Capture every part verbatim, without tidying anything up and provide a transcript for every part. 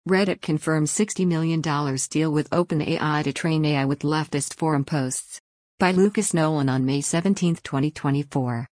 Reddit confirms sixty million dollars deal with OpenAI to train A I with leftist forum posts. By Lucas Nolan on May seventeenth, twenty twenty-four.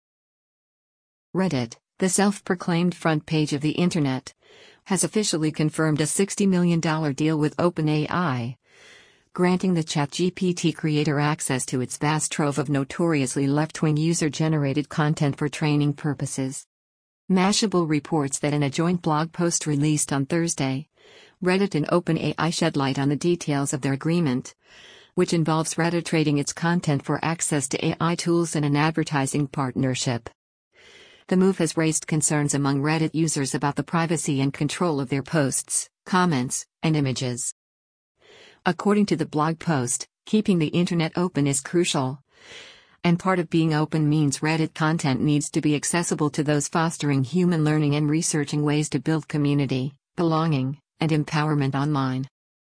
Reddit, the self-proclaimed front page of the internet, has officially confirmed a sixty million dollars deal with OpenAI, granting the ChatGPT creator access to its vast trove of notoriously left-wing user-generated content for training purposes. Mashable reports that in a joint blog post released on Thursday, Reddit and OpenAI shed light on the details of their agreement, which involves Reddit trading its content for access to A I tools in an advertising partnership. The move has raised concerns among Reddit users about the privacy and control of their posts, comments, and images. According to the blog post, keeping the internet open is crucial. And part of being open means Reddit content needs to be accessible to those fostering human learning and researching ways to build community, belonging, and empowerment online.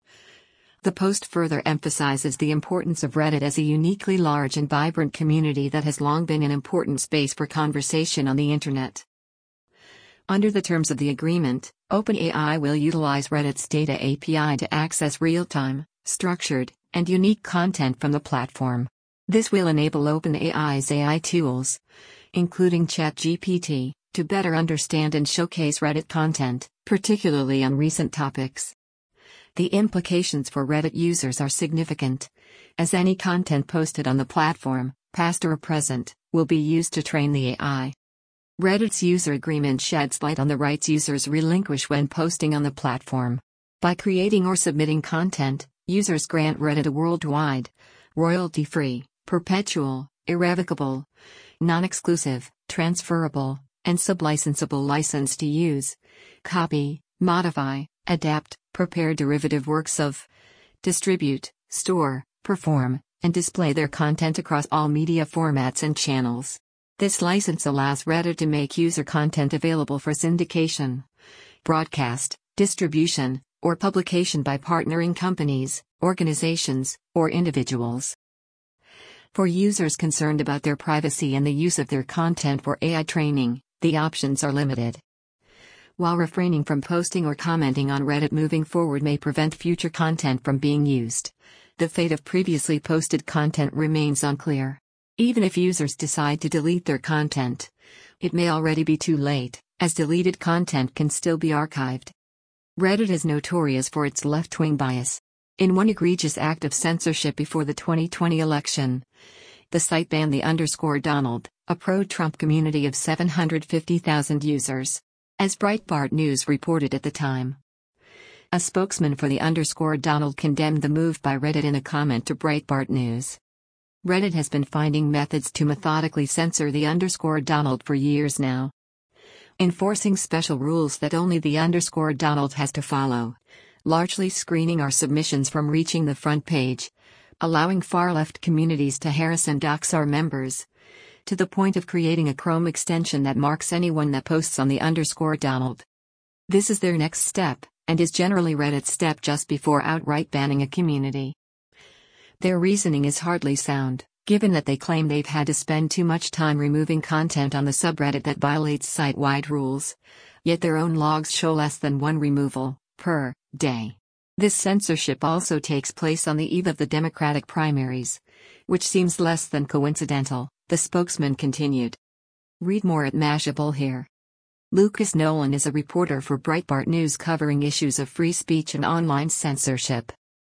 The post further emphasizes the importance of Reddit as a uniquely large and vibrant community that has long been an important space for conversation on the internet. Under the terms of the agreement, OpenAI will utilize Reddit's data A P I to access real-time, structured, and unique content from the platform. This will enable OpenAI's A I tools, including ChatGPT, to better understand and showcase Reddit content, particularly on recent topics. The implications for Reddit users are significant, as any content posted on the platform, past or present, will be used to train the A I. Reddit's user agreement sheds light on the rights users relinquish when posting on the platform. By creating or submitting content, users grant Reddit a worldwide, royalty-free, perpetual, irrevocable, non-exclusive, transferable, and sublicensable license to use, copy, modify, adapt, prepare derivative works of, distribute, store, perform, and display their content across all media formats and channels. This license allows Reddit to make user content available for syndication, broadcast, distribution, or publication by partnering companies, organizations, or individuals. For users concerned about their privacy and the use of their content for A I training, the options are limited. While refraining from posting or commenting on Reddit moving forward may prevent future content from being used, the fate of previously posted content remains unclear. Even if users decide to delete their content, it may already be too late, as deleted content can still be archived. Reddit is notorious for its left-wing bias. In one egregious act of censorship before the twenty twenty election, the site banned the underscore Donald, a pro-Trump community of seven hundred fifty thousand users, as Breitbart News reported at the time. A spokesman for the underscore Donald condemned the move by Reddit in a comment to Breitbart News. Reddit has been finding methods to methodically censor the underscore Donald for years now, enforcing special rules that only the underscore Donald has to follow, largely screening our submissions from reaching the front page, allowing far-left communities to harass and dox our members, to the point of creating a Chrome extension that marks anyone that posts on the underscore Donald. This is their next step, and is generally Reddit's step just before outright banning a community. Their reasoning is hardly sound, given that they claim they've had to spend too much time removing content on the subreddit that violates site-wide rules, yet their own logs show less than one removal per day. This censorship also takes place on the eve of the Democratic primaries, which seems less than coincidental, the spokesman continued. Read more at Mashable here. Lucas Nolan is a reporter for Breitbart News covering issues of free speech and online censorship.